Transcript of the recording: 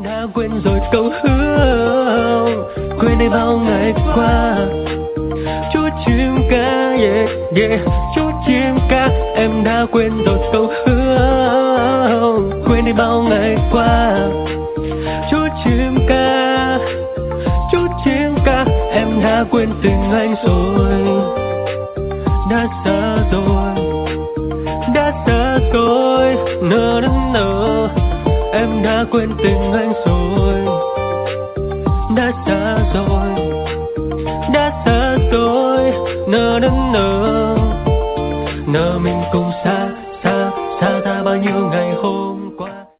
đã quên rồi câu hứa, quên đi bao ngày qua. Chú chim ca yeah yeah, chú chim ca, em đã quên rồi câu hứa, quên đi bao ngày qua. Chú chim ca, chú chim ca, em đã quên tình anh rồi, đã xa rồi, đã xa rồi, nỡ đến nỡ. Em đã quên tình anh rồi, đã xa rồi, đã xa rồi, nỡ đến nỡ.